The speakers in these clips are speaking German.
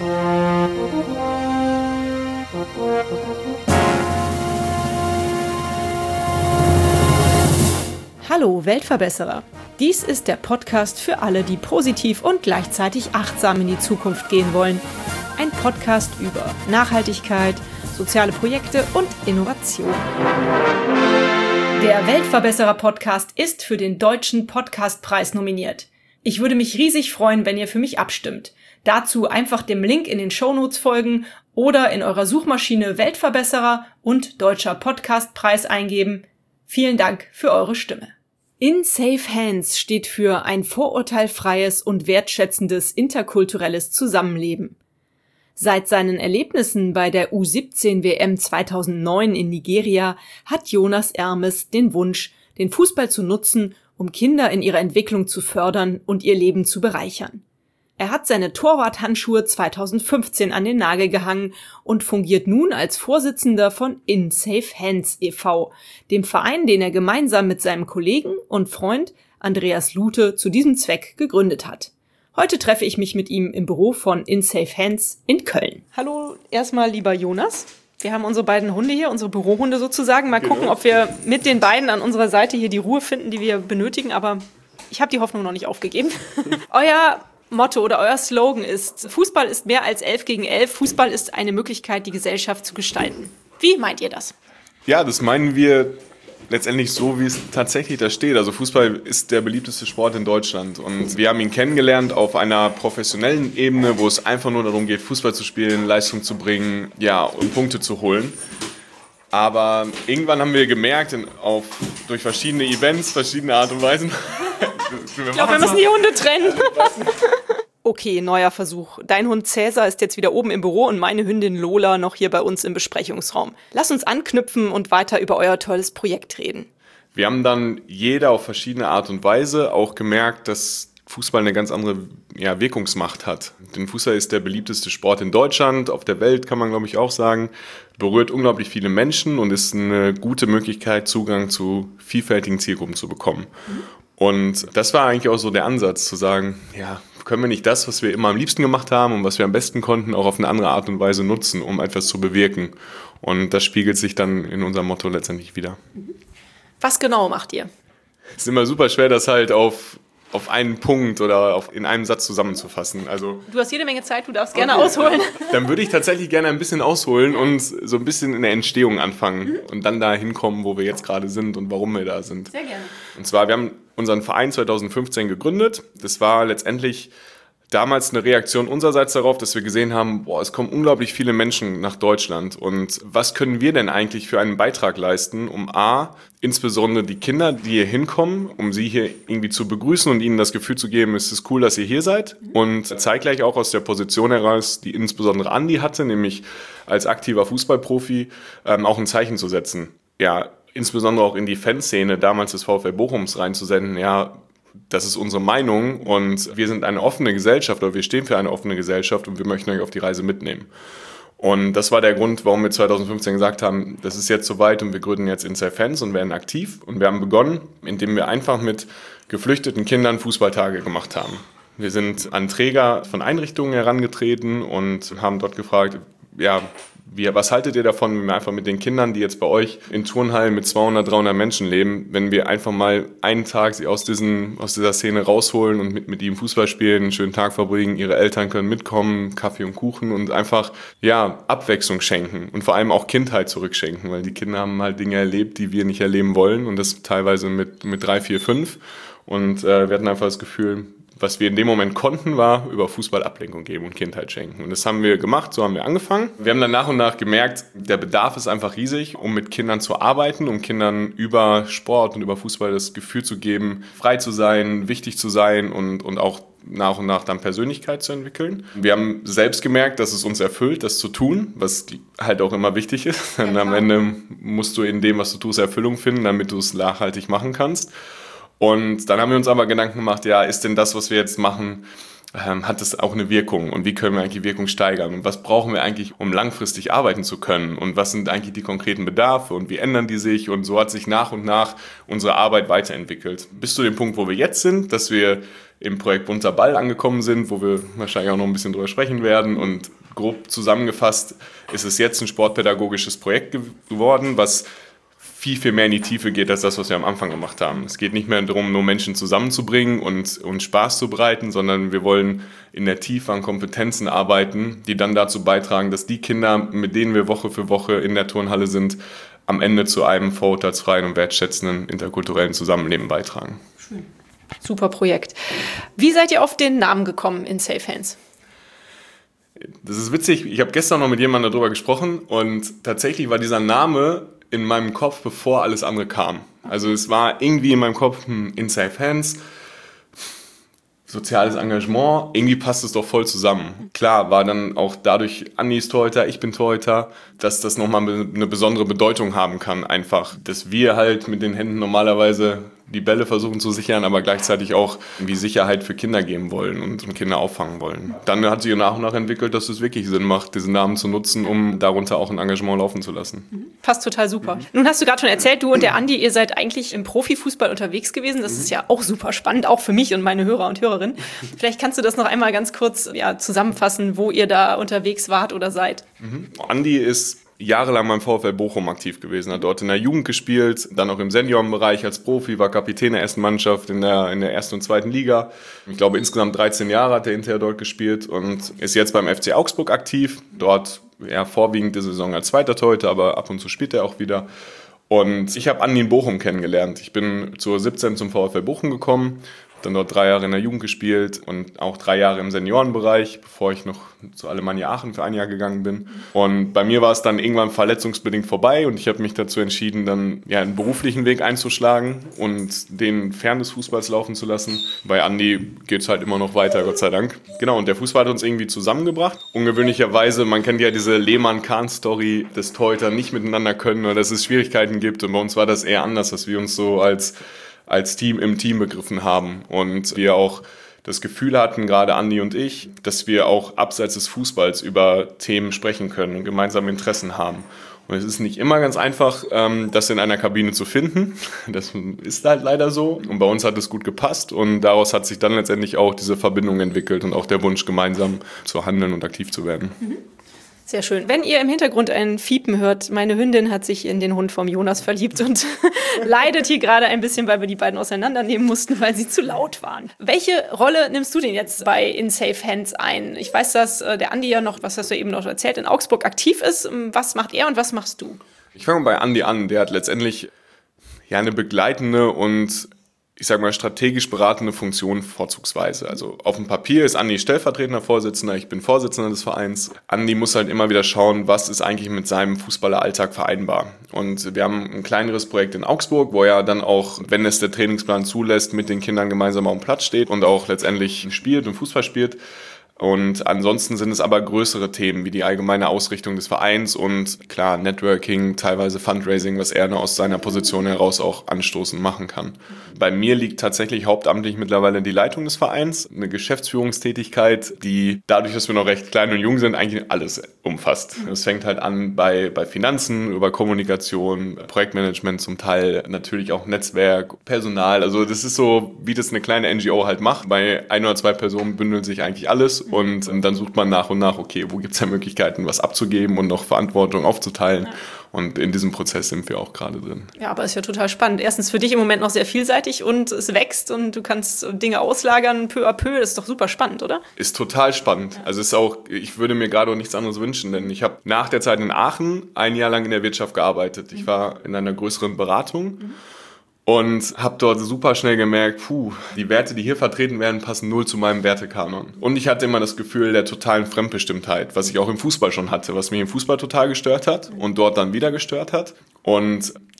Hallo Weltverbesserer! Dies ist der Podcast für alle, die positiv und gleichzeitig achtsam in die Zukunft gehen wollen. Ein Podcast über Nachhaltigkeit, soziale Projekte und Innovation. Der Weltverbesserer-Podcast ist für den Deutschen Podcastpreis nominiert. Ich würde mich riesig freuen, wenn ihr für mich abstimmt. Dazu einfach dem Link in den Shownotes folgen oder in eurer Suchmaschine Weltverbesserer und Deutscher Podcastpreis eingeben. Vielen Dank für eure Stimme. In Safe Hands steht für ein vorurteilfreies und wertschätzendes interkulturelles Zusammenleben. Seit seinen Erlebnissen bei der U17-WM 2009 in Nigeria hat Jonas Ermes den Wunsch, den Fußball zu nutzen, um Kinder in ihrer Entwicklung zu fördern und ihr Leben zu bereichern. Er hat seine Torwarthandschuhe 2015 an den Nagel gehangen und fungiert nun als Vorsitzender von In Safe Hands e.V., dem Verein, den er gemeinsam mit seinem Kollegen und Freund Andreas Lute zu diesem Zweck gegründet hat. Heute treffe ich mich mit ihm im Büro von In Safe Hands in Köln. Hallo erstmal, lieber Jonas. Wir haben unsere beiden Hunde hier, unsere Bürohunde sozusagen. Mal gucken, ob wir mit den beiden an unserer Seite hier die Ruhe finden, die wir benötigen. Aber ich habe die Hoffnung noch nicht aufgegeben. Euer Motto oder euer Slogan ist: Fußball ist mehr als 11 gegen 11. Fußball ist eine Möglichkeit, die Gesellschaft zu gestalten. Wie meint ihr das? Ja, das meinen wir letztendlich so, wie es tatsächlich da steht. Also Fußball ist der beliebteste Sport in Deutschland. Und wir haben ihn kennengelernt auf einer professionellen Ebene, wo es einfach nur darum geht, Fußball zu spielen, Leistung zu bringen, ja, und Punkte zu holen. Aber irgendwann haben wir gemerkt, durch verschiedene Events, verschiedene Art und Weisen. Ich glaube, wir müssen die Hunde trennen. Okay, neuer Versuch. Dein Hund Cäsar ist jetzt wieder oben im Büro und meine Hündin Lola noch hier bei uns im Besprechungsraum. Lass uns anknüpfen und weiter über euer tolles Projekt reden. Wir haben dann jeder auf verschiedene Art und Weise auch gemerkt, dass Fußball eine ganz andere Wirkungsmacht hat. Denn Fußball ist der beliebteste Sport in Deutschland, auf der Welt kann man glaube ich auch sagen, berührt unglaublich viele Menschen und ist eine gute Möglichkeit, Zugang zu vielfältigen Zielgruppen zu bekommen. Und das war eigentlich auch so der Ansatz, zu sagen, ja, können wir nicht das, was wir immer am liebsten gemacht haben und was wir am besten konnten, auch auf eine andere Art und Weise nutzen, um etwas zu bewirken. Und das spiegelt sich dann in unserem Motto letztendlich wieder. Was genau macht ihr? Es ist immer super schwer, das halt auf einen Punkt oder in einem Satz zusammenzufassen. Also, du hast jede Menge Zeit, du darfst gerne ausholen. Dann würde ich tatsächlich gerne ein bisschen ausholen und so ein bisschen in der Entstehung anfangen und dann da hinkommen, wo wir jetzt gerade sind und warum wir da sind. Sehr gerne. Und zwar, wir haben unseren Verein 2015 gegründet. Das war letztendlich damals eine Reaktion unsererseits darauf, dass wir gesehen haben, es kommen unglaublich viele Menschen nach Deutschland und was können wir denn eigentlich für einen Beitrag leisten, um insbesondere die Kinder, die hier hinkommen, um sie hier irgendwie zu begrüßen und ihnen das Gefühl zu geben, es ist cool, dass ihr hier seid und zeitgleich auch aus der Position heraus, die insbesondere Andi hatte, nämlich als aktiver Fußballprofi, auch ein Zeichen zu setzen. Ja, insbesondere auch in die Fanszene damals des VfL Bochums reinzusenden, ja, das ist unsere Meinung und wir sind eine offene Gesellschaft oder wir stehen für eine offene Gesellschaft und wir möchten euch auf die Reise mitnehmen. Und das war der Grund, warum wir 2015 gesagt haben, das ist jetzt soweit und wir gründen jetzt In Safe Hands und werden aktiv. Und wir haben begonnen, indem wir einfach mit geflüchteten Kindern Fußballtage gemacht haben. Wir sind an Träger von Einrichtungen herangetreten und haben dort gefragt, ja, was haltet ihr davon, wenn wir einfach mit den Kindern, die jetzt bei euch in Turnhallen mit 200, 300 Menschen leben, wenn wir einfach mal einen Tag sie aus dieser Szene rausholen und mit ihnen Fußball spielen, einen schönen Tag verbringen, ihre Eltern können mitkommen, Kaffee und Kuchen und einfach Abwechslung schenken und vor allem auch Kindheit zurückschenken, weil die Kinder haben halt Dinge erlebt, die wir nicht erleben wollen und das teilweise mit 3, 4, 5 und wir hatten einfach das Gefühl, was wir in dem Moment konnten, war über Fußball Ablenkung geben und Kindheit schenken. Und das haben wir gemacht, so haben wir angefangen. Wir haben dann nach und nach gemerkt, der Bedarf ist einfach riesig, um mit Kindern zu arbeiten, um Kindern über Sport und über Fußball das Gefühl zu geben, frei zu sein, wichtig zu sein und auch nach und nach dann Persönlichkeit zu entwickeln. Wir haben selbst gemerkt, dass es uns erfüllt, das zu tun, was halt auch immer wichtig ist. Denn am Ende musst du in dem, was du tust, Erfüllung finden, damit du es nachhaltig machen kannst. Und dann haben wir uns aber Gedanken gemacht, ist denn das, was wir jetzt machen, hat es auch eine Wirkung und wie können wir eigentlich die Wirkung steigern und was brauchen wir eigentlich, um langfristig arbeiten zu können und was sind eigentlich die konkreten Bedarfe und wie ändern die sich, und so hat sich nach und nach unsere Arbeit weiterentwickelt. Bis zu dem Punkt, wo wir jetzt sind, dass wir im Projekt Bunter Ball angekommen sind, wo wir wahrscheinlich auch noch ein bisschen drüber sprechen werden, und grob zusammengefasst ist es jetzt ein sportpädagogisches Projekt geworden, was viel, viel mehr in die Tiefe geht, als das, was wir am Anfang gemacht haben. Es geht nicht mehr darum, nur Menschen zusammenzubringen und Spaß zu bereiten, sondern wir wollen in der Tiefe an Kompetenzen arbeiten, die dann dazu beitragen, dass die Kinder, mit denen wir Woche für Woche in der Turnhalle sind, am Ende zu einem vorurteilsfreien und wertschätzenden interkulturellen Zusammenleben beitragen. Schön. Super Projekt. Wie seid ihr auf den Namen gekommen in Safe Hands? Das ist witzig. Ich habe gestern noch mit jemandem darüber gesprochen und tatsächlich war dieser Name in meinem Kopf, bevor alles andere kam. Also es war irgendwie in meinem Kopf, in Safe Hands, soziales Engagement, irgendwie passt es doch voll zusammen. Klar, war dann auch dadurch, Andi ist Torhüter, ich bin Torhüter, dass das nochmal eine besondere Bedeutung haben kann einfach. Dass wir halt mit den Händen normalerweise die Bälle versuchen zu sichern, aber gleichzeitig auch irgendwie Sicherheit für Kinder geben wollen und Kinder auffangen wollen. Dann hat sich nach und nach entwickelt, dass es wirklich Sinn macht, diesen Namen zu nutzen, um darunter auch ein Engagement laufen zu lassen. Passt total super. Nun hast du gerade schon erzählt, du und der Andi, ihr seid eigentlich im Profifußball unterwegs gewesen. Das ist ja auch super spannend, auch für mich und meine Hörer und Hörerinnen. Vielleicht kannst du das noch einmal ganz kurz zusammenfassen, wo ihr da unterwegs wart oder seid. Andi ist jahrelang beim VfL Bochum aktiv gewesen, hat dort in der Jugend gespielt, dann auch im Seniorenbereich als Profi, war Kapitän der ersten Mannschaft in der ersten und zweiten Liga. Ich glaube, insgesamt 13 Jahre hat er hinterher dort gespielt und ist jetzt beim FC Augsburg aktiv. Dort vorwiegend die Saison als zweiter Torhüter, aber ab und zu spielt er auch wieder. Und ich habe Andi in Bochum kennengelernt. Ich bin zur 17 zum VfL Bochum gekommen, dann dort 3 Jahre in der Jugend gespielt und auch 3 Jahre im Seniorenbereich, bevor ich noch zu Alemannia Aachen für ein Jahr gegangen bin. Und bei mir war es dann irgendwann verletzungsbedingt vorbei und ich habe mich dazu entschieden, dann einen beruflichen Weg einzuschlagen und den fern des Fußballs laufen zu lassen. Bei Andi geht es halt immer noch weiter, Gott sei Dank. Genau, und der Fußball hat uns irgendwie zusammengebracht. Ungewöhnlicherweise, man kennt ja diese Lehmann-Kahn-Story, dass Torhüter nicht miteinander können oder dass es Schwierigkeiten gibt. Und bei uns war das eher anders, dass wir uns so als Team im Team begriffen haben und wir auch das Gefühl hatten, gerade Andi und ich, dass wir auch abseits des Fußballs über Themen sprechen können und gemeinsame Interessen haben. Und es ist nicht immer ganz einfach, das in einer Kabine zu finden. Das ist halt leider so. Und bei uns hat es gut gepasst und daraus hat sich dann letztendlich auch diese Verbindung entwickelt und auch der Wunsch, gemeinsam zu handeln und aktiv zu werden. Sehr schön. Wenn ihr im Hintergrund ein Fiepen hört, meine Hündin hat sich in den Hund vom Jonas verliebt und leidet hier gerade ein bisschen, weil wir die beiden auseinandernehmen mussten, weil sie zu laut waren. Welche Rolle nimmst du denn jetzt bei In Safe Hands ein? Ich weiß, dass der Andi ja noch, was hast du eben noch erzählt, in Augsburg aktiv ist. Was macht er und was machst du? Ich fange bei Andi an. Der hat letztendlich eine begleitende und ich sage mal, strategisch beratende Funktion vorzugsweise. Also auf dem Papier ist Andi stellvertretender Vorsitzender, ich bin Vorsitzender des Vereins. Andi muss halt immer wieder schauen, was ist eigentlich mit seinem Fußballeralltag vereinbar. Und wir haben ein kleineres Projekt in Augsburg, wo er dann auch, wenn es der Trainingsplan zulässt, mit den Kindern gemeinsam auf dem Platz steht und auch letztendlich spielt und Fußball spielt. Und ansonsten sind es aber größere Themen wie die allgemeine Ausrichtung des Vereins und klar Networking, teilweise Fundraising, was er aus seiner Position heraus auch anstoßend machen kann. Bei mir liegt tatsächlich hauptamtlich mittlerweile die Leitung des Vereins, eine Geschäftsführungstätigkeit, die dadurch, dass wir noch recht klein und jung sind, eigentlich alles umfasst. Es fängt halt an bei Finanzen, über Kommunikation, Projektmanagement zum Teil, natürlich auch Netzwerk, Personal. Also das ist so, wie das eine kleine NGO halt macht. Bei 1 oder 2 Personen bündelt sich eigentlich alles. Und dann sucht man nach und nach, okay, wo gibt es da Möglichkeiten, was abzugeben und noch Verantwortung aufzuteilen. Ja. Und in diesem Prozess sind wir auch gerade drin. Ja, aber ist ja total spannend. Erstens für dich im Moment noch sehr vielseitig und es wächst und du kannst Dinge auslagern, peu à peu. Das ist doch super spannend, oder? Ist total spannend. Ja. Also ist auch, ich würde mir gerade auch nichts anderes wünschen, denn ich habe nach der Zeit in Aachen 1 Jahr lang in der Wirtschaft gearbeitet. Ich war in einer größeren Beratung. Und habe dort super schnell gemerkt, die Werte, die hier vertreten werden, passen 0 zu meinem Wertekanon. Und ich hatte immer das Gefühl der totalen Fremdbestimmtheit, was ich auch im Fußball schon hatte, was mich im Fußball total gestört hat und dort dann wieder gestört hat. Und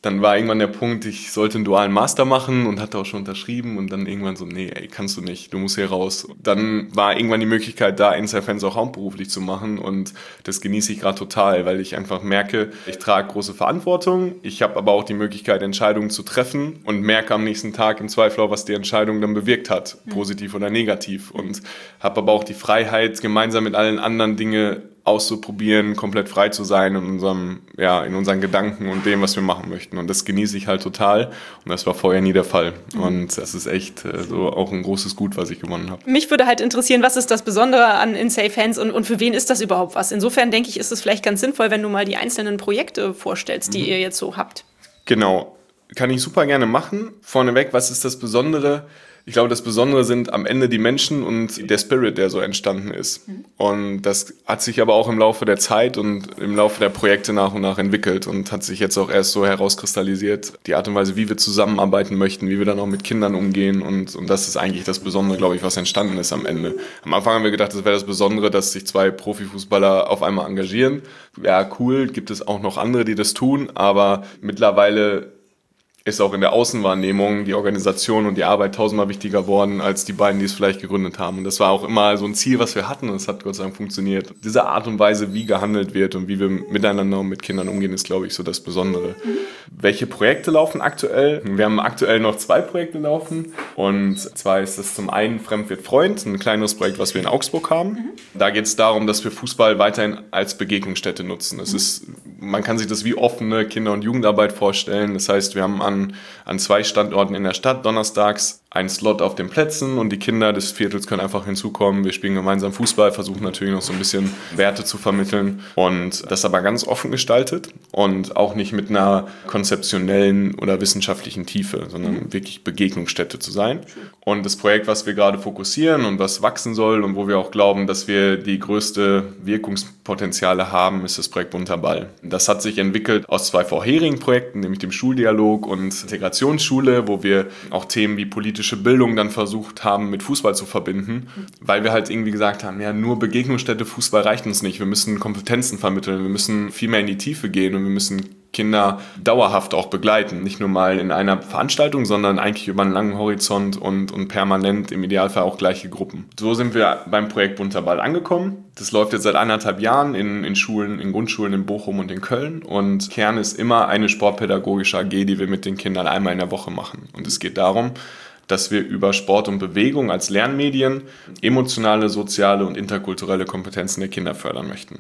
Dann war irgendwann der Punkt, ich sollte einen dualen Master machen und hatte auch schon unterschrieben und dann irgendwann so, nee, ey, kannst du nicht, du musst hier raus. Dann war irgendwann die Möglichkeit da, Inside Fans auch hauptberuflich zu machen und das genieße ich gerade total, weil ich einfach merke, ich trage große Verantwortung, ich habe aber auch die Möglichkeit, Entscheidungen zu treffen und merke am nächsten Tag im Zweifel auch, was die Entscheidung dann bewirkt hat, positiv oder negativ, und habe aber auch die Freiheit, gemeinsam mit allen anderen Dinge auszuprobieren, komplett frei zu sein in unseren Gedanken und dem, was wir machen möchten. Und das genieße ich halt total. Und das war vorher nie der Fall. Und das ist echt so auch ein großes Gut, was ich gewonnen habe. Mich würde halt interessieren, was ist das Besondere an Inside Fans und für wen ist das überhaupt was? Insofern denke ich, ist es vielleicht ganz sinnvoll, wenn du mal die einzelnen Projekte vorstellst, die ihr jetzt so habt. Genau. Kann ich super gerne machen. Vorneweg, was ist das Besondere? Ich glaube, das Besondere sind am Ende die Menschen und der Spirit, der so entstanden ist. Und das hat sich aber auch im Laufe der Zeit und im Laufe der Projekte nach und nach entwickelt und hat sich jetzt auch erst so herauskristallisiert, die Art und Weise, wie wir zusammenarbeiten möchten, wie wir dann auch mit Kindern umgehen. Und das ist eigentlich das Besondere, glaube ich, was entstanden ist am Ende. Am Anfang haben wir gedacht, das wäre das Besondere, dass sich 2 Profifußballer auf einmal engagieren. Ja, cool, gibt es auch noch andere, die das tun, aber mittlerweile ist auch in der Außenwahrnehmung die Organisation und die Arbeit tausendmal wichtiger worden als die beiden, die es vielleicht gegründet haben. Und das war auch immer so ein Ziel, was wir hatten, und es hat Gott sei Dank funktioniert. Diese Art und Weise, wie gehandelt wird und wie wir miteinander und mit Kindern umgehen, ist, glaube ich, so das Besondere. Welche Projekte laufen aktuell? Wir haben aktuell noch 2 Projekte laufen, und zwar ist das zum einen Fremd wird Freund, ein kleineres Projekt, was wir in Augsburg haben. Da geht es darum, dass wir Fußball weiterhin als Begegnungsstätte nutzen. Es ist, man kann sich das wie offene Kinder- und Jugendarbeit vorstellen. Das heißt, wir haben an 2 Standorten in der Stadt donnerstags einen Slot auf den Plätzen, und die Kinder des Viertels können einfach hinzukommen. Wir spielen gemeinsam Fußball, versuchen natürlich noch so ein bisschen Werte zu vermitteln, und das aber ganz offen gestaltet und auch nicht mit einer konzeptionellen oder wissenschaftlichen Tiefe, sondern wirklich Begegnungsstätte zu sein. Und das Projekt, was wir gerade fokussieren und was wachsen soll und wo wir auch glauben, dass wir die größte Wirkungspotenziale haben, ist das Projekt Bunter Ball. Das hat sich entwickelt aus 2 vorherigen Projekten, nämlich dem Schuldialog und Integrationsschule, wo wir auch Themen wie politische Bildung dann versucht haben, mit Fußball zu verbinden, weil wir halt irgendwie gesagt haben, ja, nur Begegnungsstätte Fußball reicht uns nicht. Wir müssen Kompetenzen vermitteln, wir müssen viel mehr in die Tiefe gehen und wir müssen Kinder dauerhaft auch begleiten. Nicht nur mal in einer Veranstaltung, sondern eigentlich über einen langen Horizont und permanent, im Idealfall auch gleiche Gruppen. So sind wir beim Projekt Bunter Ball angekommen. Das läuft jetzt seit 1,5 Jahren in Schulen, in Grundschulen in Bochum und in Köln. Und Kern ist immer eine sportpädagogische AG, die wir mit den Kindern einmal in der Woche machen. Und es geht darum, dass wir über Sport und Bewegung als Lernmedien emotionale, soziale und interkulturelle Kompetenzen der Kinder fördern möchten.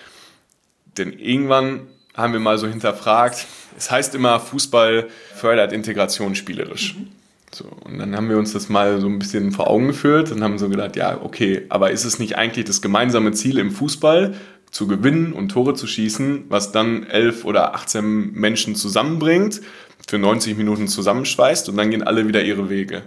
Denn irgendwann haben wir mal so hinterfragt, es heißt immer, Fußball fördert Integration spielerisch. So, und dann haben wir uns das mal so ein bisschen vor Augen geführt und haben so gedacht, ja, okay, aber ist es nicht eigentlich das gemeinsame Ziel im Fußball, zu gewinnen und Tore zu schießen, was dann 11 oder 18 Menschen zusammenbringt, für 90 Minuten zusammenschweißt, und dann gehen alle wieder ihre Wege.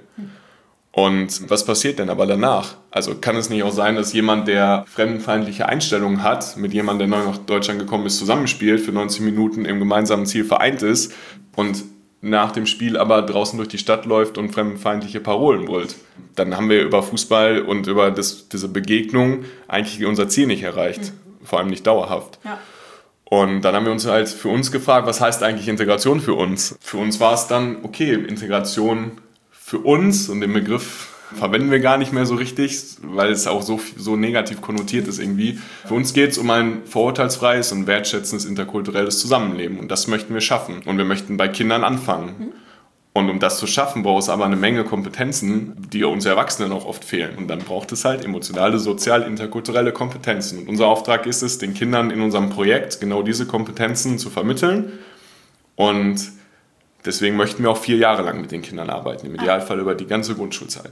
Und was passiert denn aber danach? Also kann es nicht auch sein, dass jemand, der fremdenfeindliche Einstellungen hat, mit jemandem, der neu nach Deutschland gekommen ist, zusammenspielt, für 90 Minuten im gemeinsamen Ziel vereint ist und nach dem Spiel aber draußen durch die Stadt läuft und fremdenfeindliche Parolen brüllt? Dann haben wir über Fußball und über diese Begegnung eigentlich unser Ziel nicht erreicht, vor allem nicht dauerhaft. Ja. Und dann haben wir uns halt für uns gefragt, was heißt eigentlich Integration für uns? Für uns war es dann, okay, Integration für uns, und den Begriff verwenden wir gar nicht mehr so richtig, weil es auch so negativ konnotiert ist irgendwie. Für uns geht es um ein vorurteilsfreies und wertschätzendes interkulturelles Zusammenleben, und das möchten wir schaffen. Und wir möchten bei Kindern anfangen. Und um das zu schaffen, braucht es aber eine Menge Kompetenzen, die uns Erwachsenen auch oft fehlen. Und dann braucht es halt emotionale, sozial, interkulturelle Kompetenzen. Und unser Auftrag ist es, den Kindern in unserem Projekt genau diese Kompetenzen zu vermitteln. Und deswegen möchten wir auch 4 Jahre lang mit den Kindern arbeiten, im Idealfall über die ganze Grundschulzeit.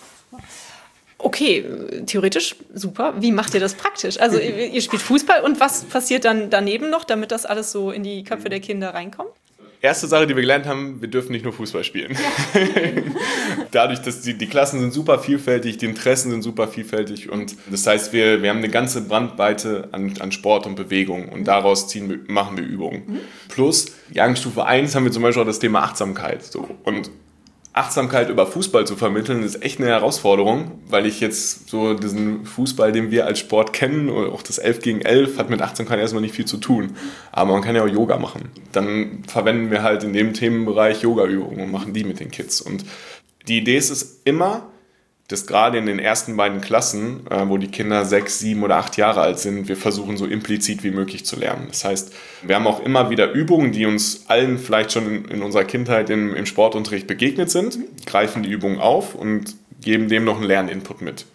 Okay, theoretisch super. Wie macht ihr das praktisch? Also ihr spielt Fußball, und was passiert dann daneben noch, damit das alles so in die Köpfe der Kinder reinkommt? Erste Sache, die wir gelernt haben, wir dürfen nicht nur Fußball spielen. Ja. Dadurch, dass die Klassen sind super vielfältig, die Interessen sind super vielfältig, und das heißt, wir haben eine ganze Bandbreite an Sport und Bewegung, und daraus machen wir Übungen. Plus, Jahrgangsstufe 1 haben wir zum Beispiel auch das Thema Achtsamkeit. So. Und Achtsamkeit über Fußball zu vermitteln, ist echt eine Herausforderung, weil ich jetzt so diesen Fußball, den wir als Sport kennen, oder auch das 11 gegen 11, hat mit Achtsamkeit erstmal nicht viel zu tun. Aber man kann ja auch Yoga machen. Dann verwenden wir halt in dem Themenbereich Yoga-Übungen und machen die mit den Kids. Und die Idee ist es immer, dass gerade in den ersten beiden Klassen, wo die Kinder 6, 7 oder 8 Jahre alt sind, wir versuchen so implizit wie möglich zu lernen. Das heißt, wir haben auch immer wieder Übungen, die uns allen vielleicht schon in unserer Kindheit im Sportunterricht begegnet sind, greifen die Übungen auf und geben dem noch einen Lerninput mit.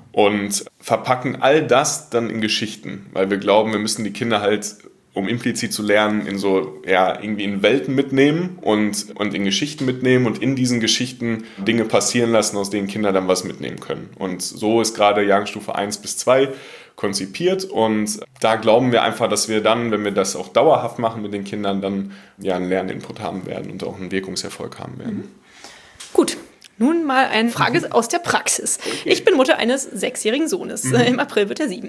Und verpacken all das dann in Geschichten, weil wir glauben, wir müssen die Kinder halt, um implizit zu lernen, irgendwie in Welten mitnehmen und in Geschichten mitnehmen und in diesen Geschichten Dinge passieren lassen, aus denen Kinder dann was mitnehmen können. Und so ist gerade Jahrgangsstufe 1 bis 2 konzipiert und da glauben wir einfach, dass wir dann, wenn wir das auch dauerhaft machen mit den Kindern, dann einen Lerninput haben werden und auch einen Wirkungserfolg haben werden. Gut. Nun mal eine Frage aus der Praxis. Ich bin Mutter eines 6-jährigen Sohnes. Im April wird er 7.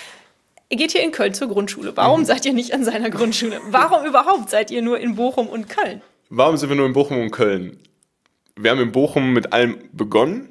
Ihr geht hier in Köln zur Grundschule. Warum seid ihr nicht an seiner Grundschule? Warum überhaupt seid ihr nur in Bochum und Köln? Warum sind wir nur in Bochum und Köln? Wir haben in Bochum mit allem begonnen,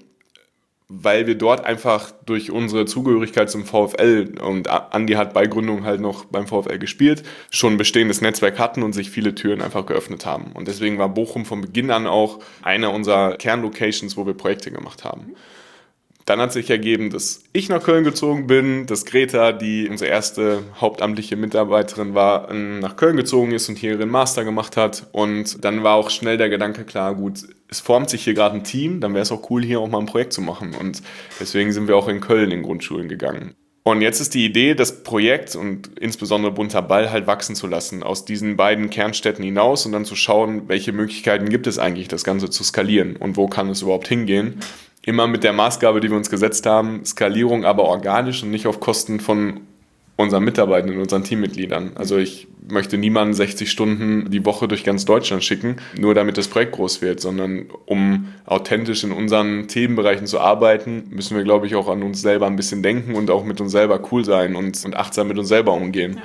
weil wir dort einfach durch unsere Zugehörigkeit zum VfL, und Andi hat bei Gründung halt noch beim VfL gespielt, schon ein bestehendes Netzwerk hatten und sich viele Türen einfach geöffnet haben. Und deswegen war Bochum von Beginn an auch eine unserer Kernlocations, wo wir Projekte gemacht haben. Dann hat sich ergeben, dass ich nach Köln gezogen bin, dass Greta, die unsere erste hauptamtliche Mitarbeiterin war, nach Köln gezogen ist und hier ihren Master gemacht hat. Und dann war auch schnell der Gedanke klar, gut, es formt sich hier gerade ein Team, dann wäre es auch cool, hier auch mal ein Projekt zu machen. Und deswegen sind wir auch in Köln in Grundschulen gegangen. Und jetzt ist die Idee, das Projekt und insbesondere Bunter Ball halt wachsen zu lassen, aus diesen beiden Kernstädten hinaus und dann zu schauen, welche Möglichkeiten gibt es eigentlich, das Ganze zu skalieren und wo kann es überhaupt hingehen. Immer mit der Maßgabe, die wir uns gesetzt haben, Skalierung aber organisch und nicht auf Kosten von unseren Mitarbeitenden, unseren Teammitgliedern. Also ich möchte niemanden 60 Stunden die Woche durch ganz Deutschland schicken, nur damit das Projekt groß wird, sondern um authentisch in unseren Themenbereichen zu arbeiten, müssen wir, glaube ich, auch an uns selber ein bisschen denken und auch mit uns selber cool sein und achtsam mit uns selber umgehen.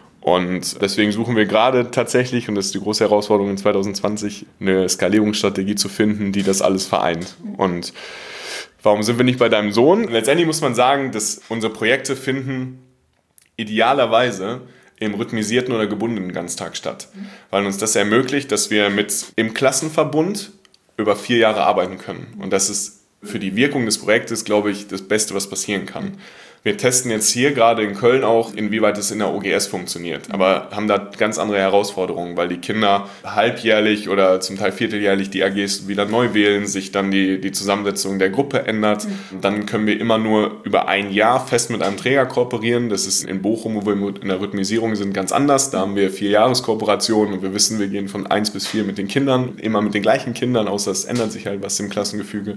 Und deswegen suchen wir gerade tatsächlich, und das ist die große Herausforderung in 2020, eine Skalierungsstrategie zu finden, die das alles vereint. Und warum sind wir nicht bei deinem Sohn? Letztendlich muss man sagen, dass unsere Projekte finden idealerweise im rhythmisierten oder gebundenen Ganztag statt, weil uns das ermöglicht, dass wir im Klassenverbund über 4 Jahre arbeiten können. Und das ist für die Wirkung des Projektes, glaube ich, das Beste, was passieren kann. Wir testen jetzt hier gerade in Köln auch, inwieweit es in der OGS funktioniert, aber haben da ganz andere Herausforderungen, weil die Kinder halbjährlich oder zum Teil vierteljährlich die AGs wieder neu wählen, sich dann die Zusammensetzung der Gruppe ändert. Dann können wir immer nur über ein Jahr fest mit einem Träger kooperieren. Das ist in Bochum, wo wir in der Rhythmisierung sind, ganz anders. Da haben wir 4-Jahres-Kooperationen und wir wissen, wir gehen von 1 bis 4 mit den Kindern, immer mit den gleichen Kindern, außer es ändert sich halt was im Klassengefüge.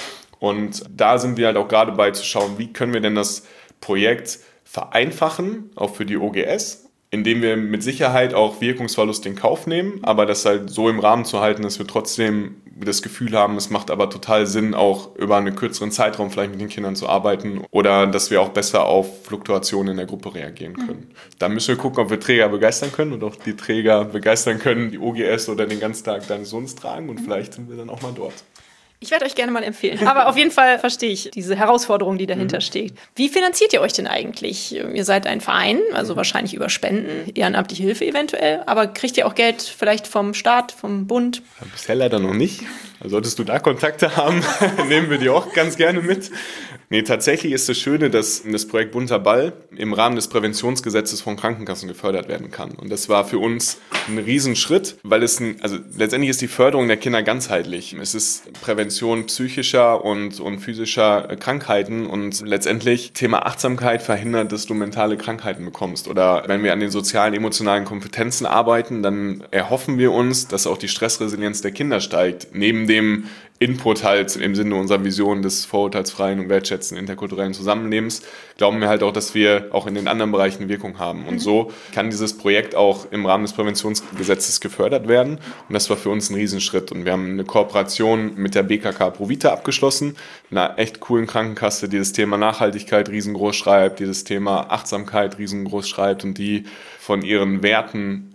Und da sind wir halt auch gerade bei zu schauen, wie können wir denn das Projekt vereinfachen, auch für die OGS, indem wir mit Sicherheit auch Wirkungsverlust in Kauf nehmen, aber das halt so im Rahmen zu halten, dass wir trotzdem das Gefühl haben, es macht aber total Sinn, auch über einen kürzeren Zeitraum vielleicht mit den Kindern zu arbeiten oder dass wir auch besser auf Fluktuationen in der Gruppe reagieren können. Da müssen wir gucken, ob wir Träger begeistern können und auch die Träger begeistern können, die OGS oder den Ganztag deines Sohnes tragen und vielleicht sind wir dann auch mal dort. Ich werde euch gerne mal empfehlen. Aber auf jeden Fall verstehe ich diese Herausforderung, die dahinter steht. Wie finanziert ihr euch denn eigentlich? Ihr seid ein Verein, also wahrscheinlich über Spenden, ehrenamtliche Hilfe eventuell. Aber kriegt ihr auch Geld vielleicht vom Staat, vom Bund? Bisher leider noch nicht. Solltest du da Kontakte haben, nehmen wir die auch ganz gerne mit. Nee, tatsächlich ist das Schöne, dass das Projekt Bunter Ball im Rahmen des Präventionsgesetzes von Krankenkassen gefördert werden kann. Und das war für uns ein Riesenschritt, weil letztendlich ist die Förderung der Kinder ganzheitlich. Es ist Prävention psychischer und physischer Krankheiten und letztendlich Thema Achtsamkeit verhindert, dass du mentale Krankheiten bekommst. Oder wenn wir an den sozialen, emotionalen Kompetenzen arbeiten, dann erhoffen wir uns, dass auch die Stressresilienz der Kinder steigt, neben dem Input halt im Sinne unserer Vision des vorurteilsfreien und wertschätzenden interkulturellen Zusammenlebens, glauben wir halt auch, dass wir auch in den anderen Bereichen Wirkung haben. Und so kann dieses Projekt auch im Rahmen des Präventionsgesetzes gefördert werden. Und das war für uns ein Riesenschritt. Und wir haben eine Kooperation mit der BKK Provita abgeschlossen, einer echt coolen Krankenkasse, die das Thema Nachhaltigkeit riesengroß schreibt, die das Thema Achtsamkeit riesengroß schreibt und die von ihren Werten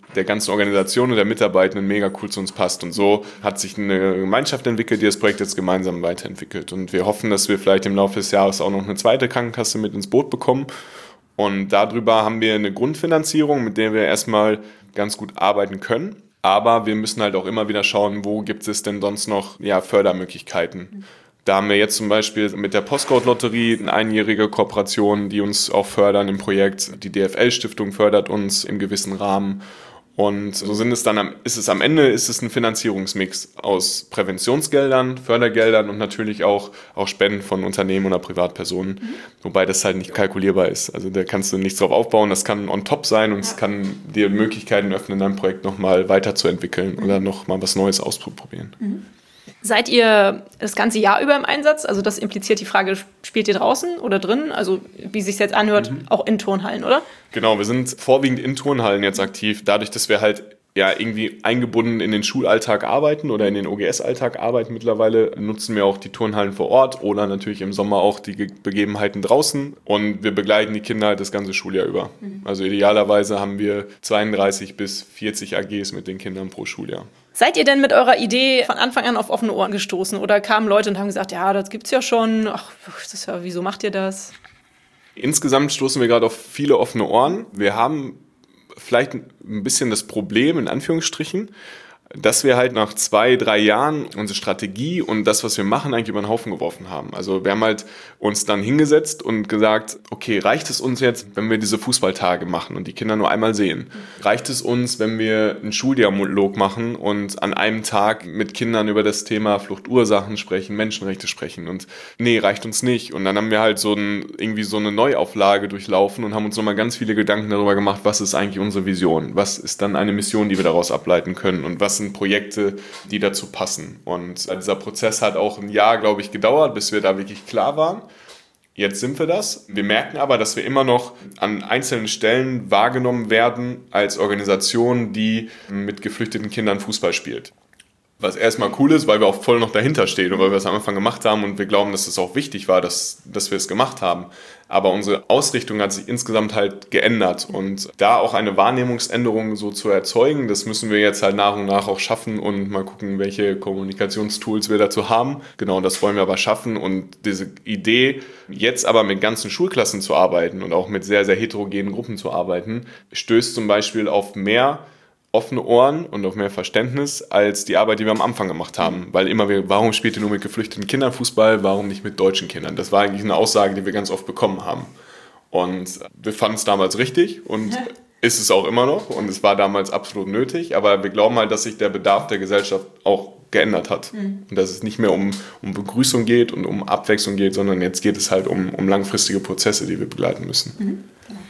der ganzen Organisation und der Mitarbeitenden mega cool zu uns passt. Und so hat sich eine Gemeinschaft entwickelt, die das Projekt jetzt gemeinsam weiterentwickelt. Und wir hoffen, dass wir vielleicht im Laufe des Jahres auch noch eine zweite Krankenkasse mit ins Boot bekommen. Und darüber haben wir eine Grundfinanzierung, mit der wir erstmal ganz gut arbeiten können. Aber wir müssen halt auch immer wieder schauen, wo gibt es denn sonst noch Fördermöglichkeiten. Da haben wir jetzt zum Beispiel mit der Postcode-Lotterie eine einjährige Kooperation, die uns auch fördern im Projekt. Die DFL-Stiftung fördert uns im gewissen Rahmen. Und so ist es am Ende ein Finanzierungsmix aus Präventionsgeldern, Fördergeldern und natürlich auch Spenden von Unternehmen oder Privatpersonen. Wobei das halt nicht kalkulierbar ist. Also da kannst du nichts drauf aufbauen. Das kann on top sein und es kann dir Möglichkeiten öffnen, dein Projekt nochmal weiterzuentwickeln oder nochmal was Neues auszuprobieren. Seid ihr das ganze Jahr über im Einsatz? Also das impliziert die Frage, spielt ihr draußen oder drin? Also wie es sich jetzt anhört, auch in Turnhallen, oder? Genau, wir sind vorwiegend in Turnhallen jetzt aktiv, dadurch, dass wir halt irgendwie eingebunden in den Schulalltag arbeiten oder in den OGS-Alltag arbeiten mittlerweile, nutzen wir auch die Turnhallen vor Ort oder natürlich im Sommer auch die Begebenheiten draußen und wir begleiten die Kinder halt das ganze Schuljahr über. Also idealerweise haben wir 32 bis 40 AGs mit den Kindern pro Schuljahr. Seid ihr denn mit eurer Idee von Anfang an auf offene Ohren gestoßen oder kamen Leute und haben gesagt, ja, das gibt's ja schon, wieso macht ihr das? Insgesamt stoßen wir gerade auf viele offene Ohren. Wir haben vielleicht ein bisschen das Problem, in Anführungsstrichen, dass wir halt nach 2-3 Jahren unsere Strategie und das, was wir machen, eigentlich über den Haufen geworfen haben. Also wir haben halt uns dann hingesetzt und gesagt, okay, reicht es uns jetzt, wenn wir diese Fußballtage machen und die Kinder nur einmal sehen? Reicht es uns, wenn wir einen Schuldialog machen und an einem Tag mit Kindern über das Thema Fluchtursachen sprechen, Menschenrechte sprechen? Und nee, reicht uns nicht. Und dann haben wir halt so eine Neuauflage durchlaufen und haben uns nochmal ganz viele Gedanken darüber gemacht, was ist eigentlich unsere Vision? Was ist dann eine Mission, die wir daraus ableiten können? Und was sind Projekte, die dazu passen. Und dieser Prozess hat auch ein Jahr, glaube ich, gedauert, bis wir da wirklich klar waren. Jetzt sind wir das. Wir merken aber, dass wir immer noch an einzelnen Stellen wahrgenommen werden als Organisation, die mit geflüchteten Kindern Fußball spielt. Was erstmal cool ist, weil wir auch voll noch dahinter stehen und weil wir es am Anfang gemacht haben und wir glauben, dass es auch wichtig war, dass wir es gemacht haben. Aber unsere Ausrichtung hat sich insgesamt halt geändert und da auch eine Wahrnehmungsänderung so zu erzeugen, das müssen wir jetzt halt nach und nach auch schaffen und mal gucken, welche Kommunikationstools wir dazu haben. Genau, das wollen wir aber schaffen und diese Idee, jetzt aber mit ganzen Schulklassen zu arbeiten und auch mit sehr, sehr heterogenen Gruppen zu arbeiten, stößt zum Beispiel auf mehr offene Ohren und auf mehr Verständnis als die Arbeit, die wir am Anfang gemacht haben. Weil warum spielt ihr nur mit geflüchteten Kindern Fußball, warum nicht mit deutschen Kindern? Das war eigentlich eine Aussage, die wir ganz oft bekommen haben. Und wir fanden es damals richtig und ist es auch immer noch und es war damals absolut nötig, aber wir glauben halt, dass sich der Bedarf der Gesellschaft auch geändert hat. Und dass es nicht mehr um Begrüßung geht und um Abwechslung geht, sondern jetzt geht es halt um langfristige Prozesse, die wir begleiten müssen.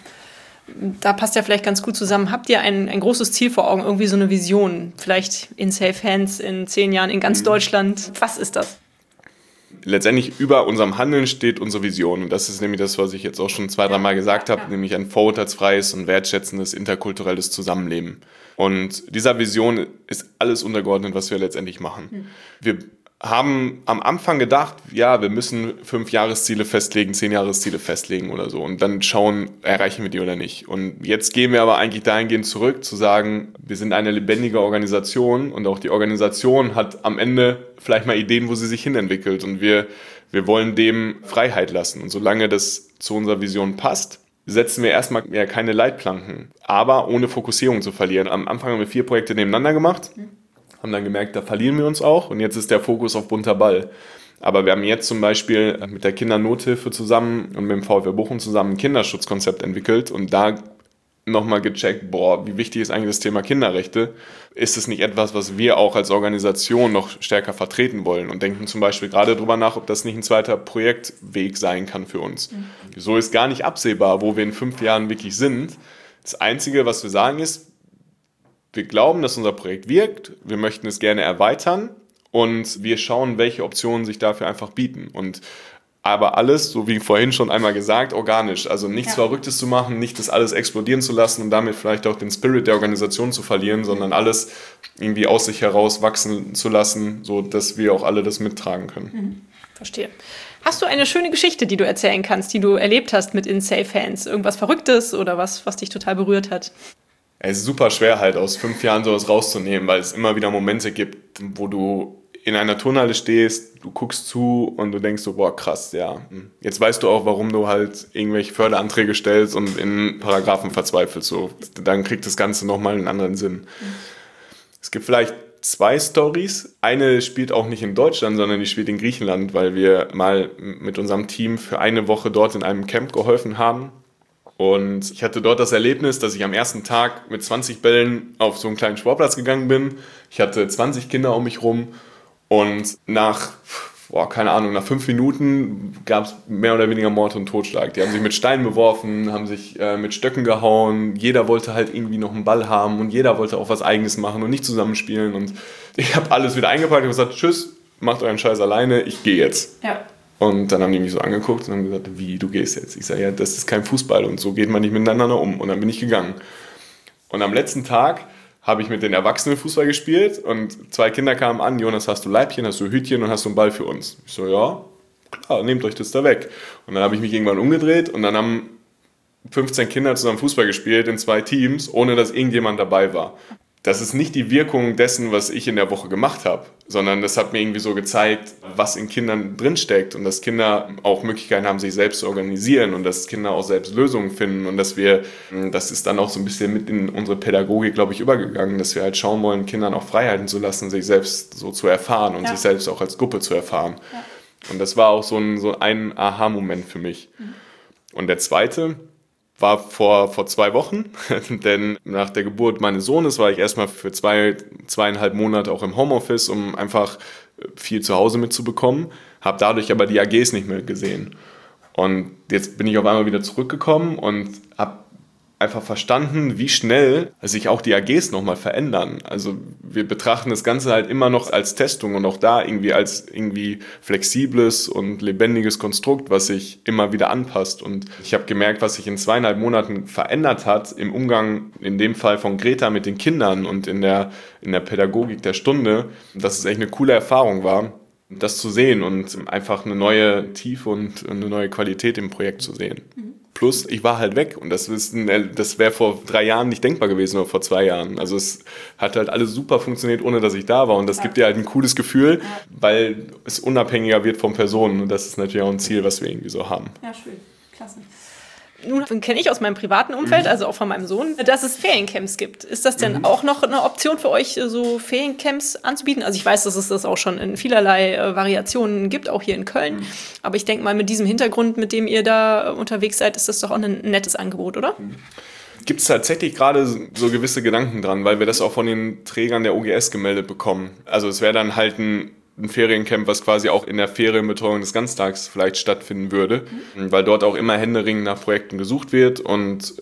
Da passt ja vielleicht ganz gut zusammen. Habt ihr ein großes Ziel vor Augen, irgendwie so eine Vision? Vielleicht in Safe Hands in 10 Jahren in ganz Deutschland. Was ist das? Letztendlich über unserem Handeln steht unsere Vision. Und das ist nämlich das, was ich jetzt auch schon 2-3 Mal gesagt habe, nämlich ein vorurteilsfreies und wertschätzendes interkulturelles Zusammenleben. Und dieser Vision ist alles untergeordnet, was wir letztendlich machen. Wir haben am Anfang gedacht, ja, wir müssen 5 Jahresziele festlegen, 10 Jahresziele festlegen oder so und dann schauen, erreichen wir die oder nicht. Und jetzt gehen wir aber eigentlich dahingehend zurück, zu sagen, wir sind eine lebendige Organisation und auch die Organisation hat am Ende vielleicht mal Ideen, wo sie sich hinentwickelt und wir wollen dem Freiheit lassen. Und solange das zu unserer Vision passt, setzen wir erstmal keine Leitplanken, aber ohne Fokussierung zu verlieren. Am Anfang haben wir 4 Projekte nebeneinander gemacht, haben dann gemerkt, da verlieren wir uns auch und jetzt ist der Fokus auf bunter Ball. Aber wir haben jetzt zum Beispiel mit der Kindernothilfe zusammen und mit dem VfL Bochum zusammen ein Kinderschutzkonzept entwickelt und da nochmal gecheckt, wie wichtig ist eigentlich das Thema Kinderrechte? Ist es nicht etwas, was wir auch als Organisation noch stärker vertreten wollen und denken zum Beispiel gerade darüber nach, ob das nicht ein zweiter Projektweg sein kann für uns. So ist gar nicht absehbar, wo wir in 5 Jahren wirklich sind. Das Einzige, was wir sagen ist, wir glauben, dass unser Projekt wirkt, wir möchten es gerne erweitern und wir schauen, welche Optionen sich dafür einfach bieten. Aber alles, so wie vorhin schon einmal gesagt, organisch. Also nichts Verrücktes zu machen, nicht das alles explodieren zu lassen und damit vielleicht auch den Spirit der Organisation zu verlieren, sondern alles irgendwie aus sich heraus wachsen zu lassen, sodass wir auch alle das mittragen können. Verstehe. Hast du eine schöne Geschichte, die du erzählen kannst, die du erlebt hast mit In Safe Hands? Irgendwas Verrücktes oder was dich total berührt hat? Es ist super schwer halt aus 5 Jahren sowas rauszunehmen, weil es immer wieder Momente gibt, wo du in einer Turnhalle stehst, du guckst zu und du denkst so, boah krass, ja. Jetzt weißt du auch, warum du halt irgendwelche Förderanträge stellst und in Paragraphen verzweifelst. So. Dann kriegt das Ganze nochmal einen anderen Sinn. Es gibt vielleicht 2 Storys. Eine spielt auch nicht in Deutschland, sondern die spielt in Griechenland, weil wir mal mit unserem Team für eine Woche dort in einem Camp geholfen haben. Und ich hatte dort das Erlebnis, dass ich am ersten Tag mit 20 Bällen auf so einen kleinen Sportplatz gegangen bin. Ich hatte 20 Kinder um mich rum und nach 5 Minuten gab es mehr oder weniger Mord und Totschlag. Die haben sich mit Steinen beworfen, haben sich mit Stöcken gehauen. Jeder wollte halt irgendwie noch einen Ball haben und jeder wollte auch was Eigenes machen und nicht zusammenspielen. Und ich habe alles wieder eingepackt und gesagt, tschüss, macht euren Scheiß alleine, ich gehe jetzt. Ja. Und dann haben die mich so angeguckt und haben gesagt, wie, du gehst jetzt? Ich sage, ja, das ist kein Fußball und so geht man nicht miteinander um. Und dann bin ich gegangen. Und am letzten Tag habe ich mit den Erwachsenen Fußball gespielt und 2 Kinder kamen an, Jonas, hast du Leibchen, hast du Hütchen und hast du einen Ball für uns? Ich so, ja, klar, nehmt euch das da weg. Und dann habe ich mich irgendwann umgedreht und dann haben 15 Kinder zusammen Fußball gespielt in 2 Teams, ohne dass irgendjemand dabei war. Das ist nicht die Wirkung dessen, was ich in der Woche gemacht habe, sondern das hat mir irgendwie so gezeigt, was in Kindern drinsteckt und dass Kinder auch Möglichkeiten haben, sich selbst zu organisieren und dass Kinder auch selbst Lösungen finden und das ist dann auch so ein bisschen mit in unsere Pädagogik, glaube ich, übergegangen, dass wir halt schauen wollen, Kindern auch Freiheiten zu lassen, sich selbst so zu erfahren und sich selbst auch als Gruppe zu erfahren. Ja. Und das war auch so ein Aha-Moment für mich. Und der zweite war vor 2 Wochen, denn nach der Geburt meines Sohnes war ich erstmal für 2,5 Monate auch im Homeoffice, um einfach viel zu Hause mitzubekommen, habe dadurch aber die AGs nicht mehr gesehen. Und jetzt bin ich auf einmal wieder zurückgekommen und habe einfach verstanden, wie schnell sich auch die AGs nochmal verändern. Also wir betrachten das Ganze halt immer noch als Testung und auch da irgendwie als irgendwie flexibles und lebendiges Konstrukt, was sich immer wieder anpasst. Und ich habe gemerkt, was sich in 2,5 Monaten verändert hat im Umgang, in dem Fall von Greta mit den Kindern und in der Pädagogik der Stunde, dass es echt eine coole Erfahrung war, das zu sehen und einfach eine neue Tiefe und eine neue Qualität im Projekt zu sehen. Plus, ich war halt weg und das wäre vor 3 Jahren nicht denkbar gewesen oder vor 2 Jahren. Also es hat halt alles super funktioniert, ohne dass ich da war und das gibt dir halt ein cooles Gefühl, weil es unabhängiger wird von Personen und das ist natürlich auch ein Ziel, was wir irgendwie so haben. Ja, schön. Klasse. Nun kenne ich aus meinem privaten Umfeld, also auch von meinem Sohn, dass es Feriencamps gibt. Ist das denn auch noch eine Option für euch, so Feriencamps anzubieten? Also ich weiß, dass es das auch schon in vielerlei Variationen gibt, auch hier in Köln. Aber ich denke mal, mit diesem Hintergrund, mit dem ihr da unterwegs seid, ist das doch auch ein nettes Angebot, oder? Gibt es tatsächlich gerade so gewisse Gedanken dran, weil wir das auch von den Trägern der OGS gemeldet bekommen. Also es wäre dann halt ein Feriencamp, was quasi auch in der Ferienbetreuung des Ganztags vielleicht stattfinden würde, weil dort auch immer händeringend nach Projekten gesucht wird und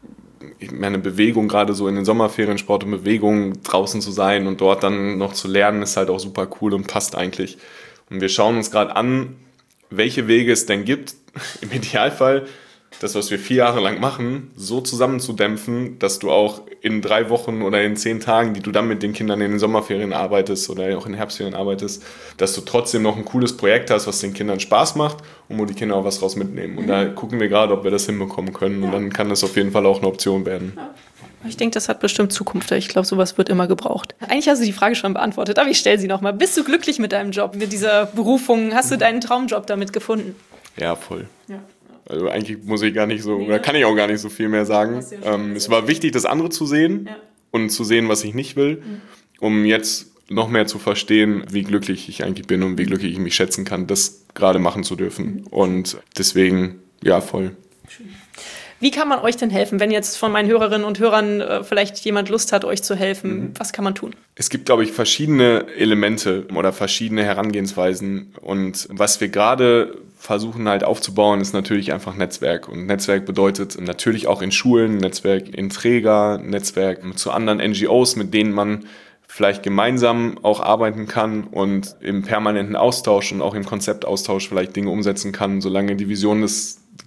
meine Bewegung, gerade so in den Sommerferien, Sport und Bewegung, draußen zu sein und dort dann noch zu lernen, ist halt auch super cool und passt eigentlich. Und wir schauen uns gerade an, welche Wege es denn gibt, im Idealfall das, was wir 4 Jahre lang machen, so zusammenzudämpfen, dass du auch in 3 Wochen oder in 10 Tagen, die du dann mit den Kindern in den Sommerferien arbeitest oder auch in Herbstferien arbeitest, dass du trotzdem noch ein cooles Projekt hast, was den Kindern Spaß macht und wo die Kinder auch was raus mitnehmen. Und da gucken wir gerade, ob wir das hinbekommen können. Und dann kann das auf jeden Fall auch eine Option werden. Ja. Ich denke, das hat bestimmt Zukunft. Ich glaube, sowas wird immer gebraucht. Eigentlich hast du die Frage schon beantwortet, aber ich stelle sie nochmal. Bist du glücklich mit deinem Job, mit dieser Berufung? Hast du deinen Traumjob damit gefunden? Ja, voll. Ja. Also eigentlich muss ich gar nicht so, oder kann ich auch gar nicht so viel mehr sagen. Es war wichtig, das andere zu sehen und zu sehen, was ich nicht will, um jetzt noch mehr zu verstehen, wie glücklich ich eigentlich bin und wie glücklich ich mich schätzen kann, das gerade machen zu dürfen. Und deswegen, ja, voll. Schön. Wie kann man euch denn helfen, wenn jetzt von meinen Hörerinnen und Hörern vielleicht jemand Lust hat, euch zu helfen? Was kann man tun? Es gibt, glaube ich, verschiedene Elemente oder verschiedene Herangehensweisen. Und was wir gerade versuchen halt aufzubauen, ist natürlich einfach Netzwerk. Und Netzwerk bedeutet natürlich auch in Schulen, Netzwerk in Träger, Netzwerk zu anderen NGOs, mit denen man vielleicht gemeinsam auch arbeiten kann und im permanenten Austausch und auch im Konzeptaustausch vielleicht Dinge umsetzen kann, solange die Vision des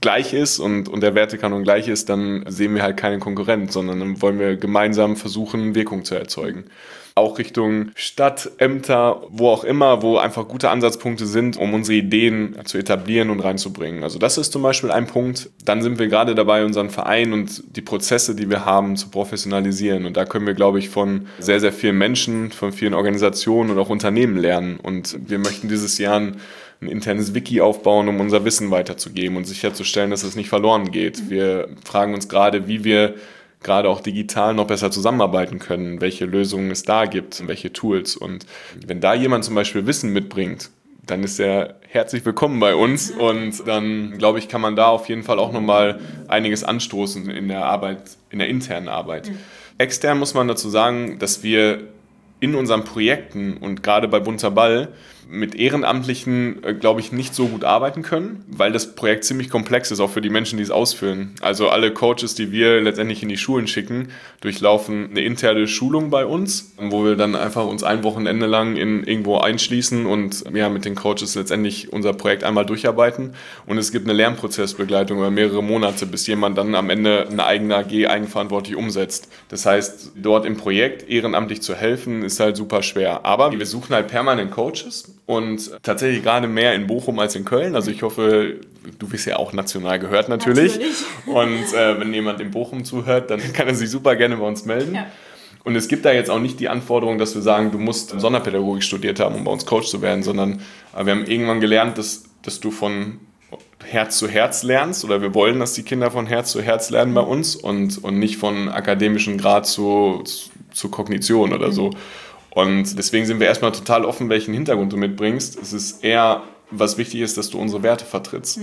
gleich ist und der Wertekanon gleich ist, dann sehen wir halt keinen Konkurrent, sondern dann wollen wir gemeinsam versuchen, Wirkung zu erzeugen. Auch Richtung Stadt, Ämter, wo auch immer, wo einfach gute Ansatzpunkte sind, um unsere Ideen zu etablieren und reinzubringen. Also das ist zum Beispiel ein Punkt. Dann sind wir gerade dabei, unseren Verein und die Prozesse, die wir haben, zu professionalisieren. Und da können wir, glaube ich, von sehr, sehr vielen Menschen, von vielen Organisationen und auch Unternehmen lernen. Und wir möchten dieses Jahr ein internes Wiki aufbauen, um unser Wissen weiterzugeben und sicherzustellen, dass es nicht verloren geht. Wir fragen uns gerade, wie wir gerade auch digital noch besser zusammenarbeiten können, welche Lösungen es da gibt, welche Tools. Und wenn da jemand zum Beispiel Wissen mitbringt, dann ist er herzlich willkommen bei uns. Und dann, glaube ich, kann man da auf jeden Fall auch nochmal einiges anstoßen in der Arbeit, in der internen Arbeit. Extern muss man dazu sagen, dass wir in unseren Projekten und gerade bei Bunter Ball mit Ehrenamtlichen, glaube ich, nicht so gut arbeiten können, weil das Projekt ziemlich komplex ist, auch für die Menschen, die es ausführen. Also alle Coaches, die wir letztendlich in die Schulen schicken, durchlaufen eine interne Schulung bei uns, wo wir dann einfach uns ein Wochenende lang irgendwo einschließen und mit den Coaches letztendlich unser Projekt einmal durcharbeiten. Und es gibt eine Lernprozessbegleitung über mehrere Monate, bis jemand dann am Ende eine eigene AG eigenverantwortlich umsetzt. Das heißt, dort im Projekt ehrenamtlich zu helfen, ist halt super schwer. Aber wir suchen halt permanent Coaches. Und tatsächlich gerade mehr in Bochum als in Köln. Also ich hoffe, du wirst ja auch national gehört natürlich. Und wenn jemand in Bochum zuhört, dann kann er sich super gerne bei uns melden. Ja. Und es gibt da jetzt auch nicht die Anforderung, dass wir sagen, du musst Sonderpädagogik studiert haben, um bei uns Coach zu werden, sondern wir haben irgendwann gelernt, dass du von Herz zu Herz lernst, oder wir wollen, dass die Kinder von Herz zu Herz lernen bei uns und nicht von akademischem Grad zu Kognition oder so. Und deswegen sind wir erstmal total offen, welchen Hintergrund du mitbringst. Es ist eher, was wichtig ist, dass du unsere Werte vertrittst.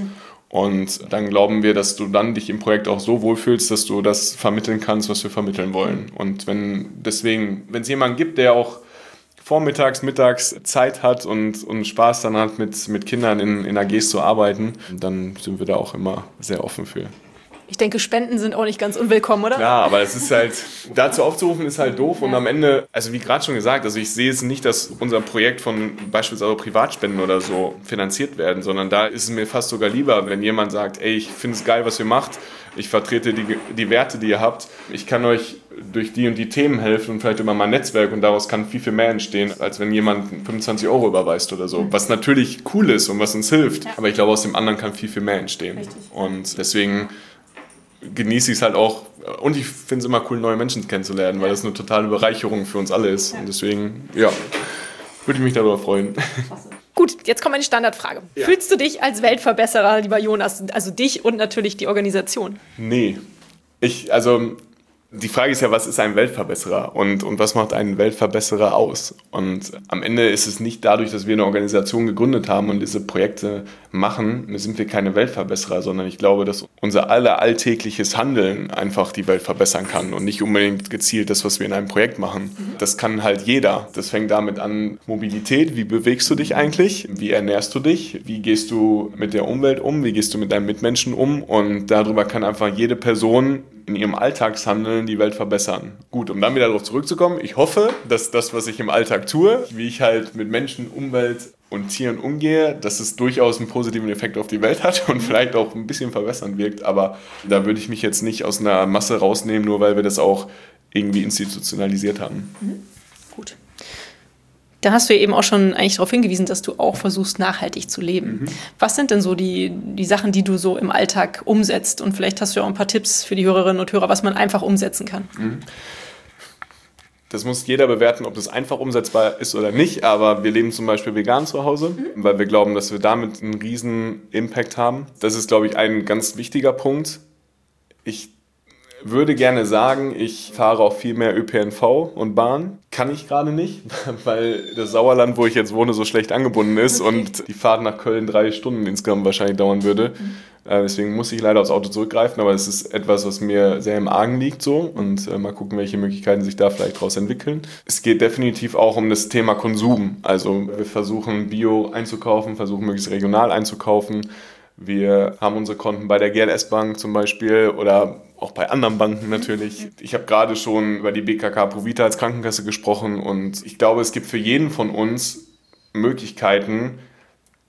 Und dann glauben wir, dass du dann dich im Projekt auch so wohlfühlst, dass du das vermitteln kannst, was wir vermitteln wollen. Und wenn es jemanden gibt, der auch vormittags, mittags Zeit hat und Spaß dann hat, mit Kindern in AGs zu arbeiten, dann sind wir da auch immer sehr offen für. Ich denke, Spenden sind auch nicht ganz unwillkommen, oder? Ja, aber es ist halt, dazu aufzurufen ist halt doof. Und am Ende, also wie gerade schon gesagt, also ich sehe es nicht, dass unser Projekt von beispielsweise Privatspenden oder so finanziert werden, sondern da ist es mir fast sogar lieber, wenn jemand sagt, ey, ich finde es geil, was ihr macht, ich vertrete die Werte, die ihr habt, ich kann euch durch die und die Themen helfen und vielleicht über mein Netzwerk, und daraus kann viel, viel mehr entstehen, als wenn jemand 25 € überweist oder so. Was natürlich cool ist und was uns hilft, aber ich glaube, aus dem anderen kann viel, viel mehr entstehen. Richtig. Und deswegen genieße ich es halt auch, und ich finde es immer cool, neue Menschen kennenzulernen, weil das eine totale Bereicherung für uns alle ist. Und deswegen, würde ich mich darüber freuen. Gut, jetzt kommt meine Standardfrage. Ja. Fühlst du dich als Weltverbesserer, lieber Jonas? Also dich und natürlich die Organisation? Nee. Die Frage ist ja, was ist ein Weltverbesserer und was macht einen Weltverbesserer aus? Und am Ende ist es nicht dadurch, dass wir eine Organisation gegründet haben und diese Projekte machen, sind wir keine Weltverbesserer, sondern ich glaube, dass unser alltägliches Handeln einfach die Welt verbessern kann und nicht unbedingt gezielt das, was wir in einem Projekt machen. Das kann halt jeder. Das fängt damit an, Mobilität, wie bewegst du dich eigentlich? Wie ernährst du dich? Wie gehst du mit der Umwelt um? Wie gehst du mit deinen Mitmenschen um? Und darüber kann einfach jede Person in ihrem Alltagshandeln die Welt verbessern. Gut, um dann wieder darauf zurückzukommen, ich hoffe, dass das, was ich im Alltag tue, wie ich halt mit Menschen, Umwelt und Tieren umgehe, dass es durchaus einen positiven Effekt auf die Welt hat und vielleicht auch ein bisschen verbessernd wirkt, aber da würde ich mich jetzt nicht aus einer Masse rausnehmen, nur weil wir das auch irgendwie institutionalisiert haben. Gut. Da hast du ja eben auch schon eigentlich darauf hingewiesen, dass du auch versuchst, nachhaltig zu leben. Was sind denn so die Sachen, die du so im Alltag umsetzt? Und vielleicht hast du ja auch ein paar Tipps für die Hörerinnen und Hörer, was man einfach umsetzen kann. Das muss jeder bewerten, ob das einfach umsetzbar ist oder nicht. Aber wir leben zum Beispiel vegan zu Hause, weil wir glauben, dass wir damit einen riesen Impact haben. Das ist, glaube ich, ein ganz wichtiger Punkt. Ich würde gerne sagen, ich fahre auch viel mehr ÖPNV und Bahn. Kann ich gerade nicht, weil das Sauerland, wo ich jetzt wohne, so schlecht angebunden ist und die Fahrt nach Köln 3 Stunden insgesamt wahrscheinlich dauern würde. Deswegen muss ich leider aufs Auto zurückgreifen, aber es ist etwas, was mir sehr im Argen liegt so, und mal gucken, welche Möglichkeiten sich da vielleicht daraus entwickeln. Es geht definitiv auch um das Thema Konsum. Also wir versuchen Bio einzukaufen, versuchen möglichst regional einzukaufen. Wir haben unsere Konten bei der GLS-Bank zum Beispiel oder auch bei anderen Banken natürlich. Ich habe gerade schon über die BKK Provita als Krankenkasse gesprochen und ich glaube, es gibt für jeden von uns Möglichkeiten,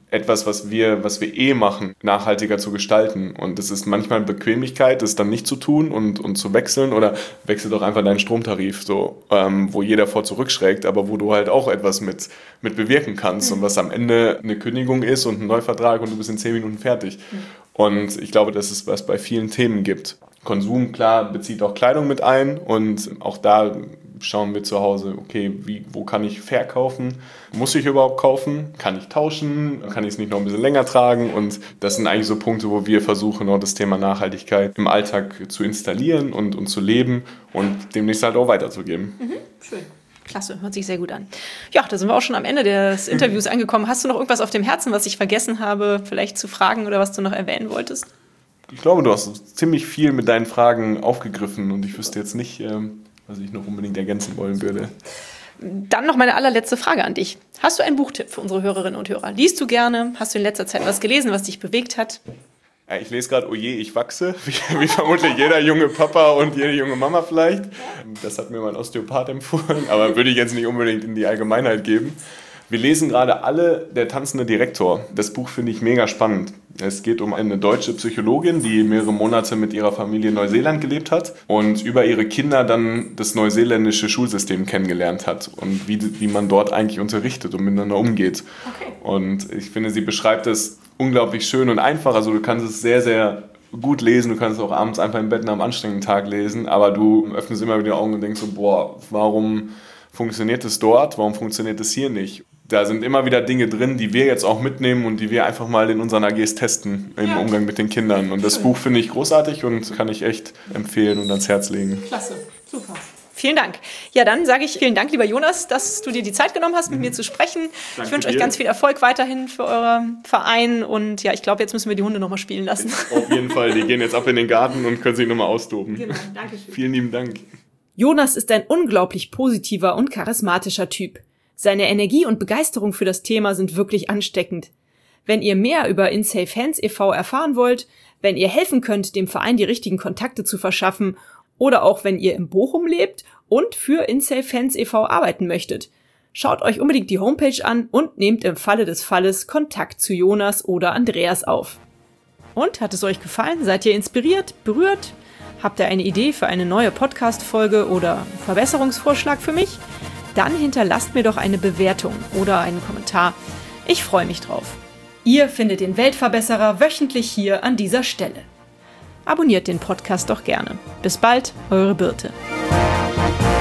etwas, was wir machen, nachhaltiger zu gestalten. Und es ist manchmal Bequemlichkeit, das dann nicht zu tun und zu wechseln, oder wechsel doch einfach deinen Stromtarif, so, wo jeder vor zurückschreckt, aber wo du halt auch etwas mit bewirken kannst und was am Ende eine Kündigung ist und ein Neuvertrag und du bist in 10 Minuten fertig. Und ich glaube, dass es was bei vielen Themen gibt. Konsum, klar, bezieht auch Kleidung mit ein, und auch da schauen wir zu Hause, okay, wo kann ich verkaufen? Muss ich überhaupt kaufen? Kann ich tauschen? Kann ich es nicht noch ein bisschen länger tragen? Und das sind eigentlich so Punkte, wo wir versuchen, auch das Thema Nachhaltigkeit im Alltag zu installieren und zu leben und demnächst halt auch weiterzugeben. Schön. Klasse, hört sich sehr gut an. Ja, da sind wir auch schon am Ende des Interviews angekommen. Hast du noch irgendwas auf dem Herzen, was ich vergessen habe, vielleicht zu fragen oder was du noch erwähnen wolltest? Ich glaube, du hast ziemlich viel mit deinen Fragen aufgegriffen und ich wüsste jetzt nicht, was ich noch unbedingt ergänzen wollen würde. Dann noch meine allerletzte Frage an dich. Hast du einen Buchtipp für unsere Hörerinnen und Hörer? Liest du gerne? Hast du in letzter Zeit was gelesen, was dich bewegt hat? Ja, ich lese gerade Oje, ich wachse, wie vermutlich jeder junge Papa und jede junge Mama vielleicht. Das hat mir mein Osteopath empfohlen, aber würde ich jetzt nicht unbedingt in die Allgemeinheit geben. Wir lesen gerade alle Der tanzende Direktor. Das Buch finde ich mega spannend. Es geht um eine deutsche Psychologin, die mehrere Monate mit ihrer Familie in Neuseeland gelebt hat und über ihre Kinder dann das neuseeländische Schulsystem kennengelernt hat und wie man dort eigentlich unterrichtet und miteinander umgeht. Okay. Und ich finde, sie beschreibt es unglaublich schön und einfach. Also du kannst es sehr, sehr gut lesen. Du kannst es auch abends einfach im Bett nach einem anstrengenden Tag lesen, aber du öffnest immer wieder die Augen und denkst so, boah, warum funktioniert es dort? Warum funktioniert es hier nicht? Da sind immer wieder Dinge drin, die wir jetzt auch mitnehmen und die wir einfach mal in unseren AGs testen im Umgang mit den Kindern. Und das Buch finde ich großartig und kann ich echt empfehlen und ans Herz legen. Klasse, super. Vielen Dank. Ja, dann sage ich vielen Dank, lieber Jonas, dass du dir die Zeit genommen hast, mit mir zu sprechen. Danke, ich wünsche euch ganz viel Erfolg weiterhin für euren Verein. Und ja, ich glaube, jetzt müssen wir die Hunde nochmal spielen lassen. Auf jeden Fall, die gehen jetzt ab in den Garten und können sich nochmal austoben. Genau, danke schön. Vielen lieben Dank. Jonas ist ein unglaublich positiver und charismatischer Typ. Seine Energie und Begeisterung für das Thema sind wirklich ansteckend. Wenn ihr mehr über InSafe Hands e.V. erfahren wollt, wenn ihr helfen könnt, dem Verein die richtigen Kontakte zu verschaffen oder auch wenn ihr in Bochum lebt und für InSafe Hands e.V. arbeiten möchtet, schaut euch unbedingt die Homepage an und nehmt im Falle des Falles Kontakt zu Jonas oder Andreas auf. Und hat es euch gefallen? Seid ihr inspiriert, berührt? Habt ihr eine Idee für eine neue Podcast-Folge oder einen Verbesserungsvorschlag für mich? Dann hinterlasst mir doch eine Bewertung oder einen Kommentar. Ich freue mich drauf. Ihr findet den Weltverbesserer wöchentlich hier an dieser Stelle. Abonniert den Podcast doch gerne. Bis bald, eure Birte.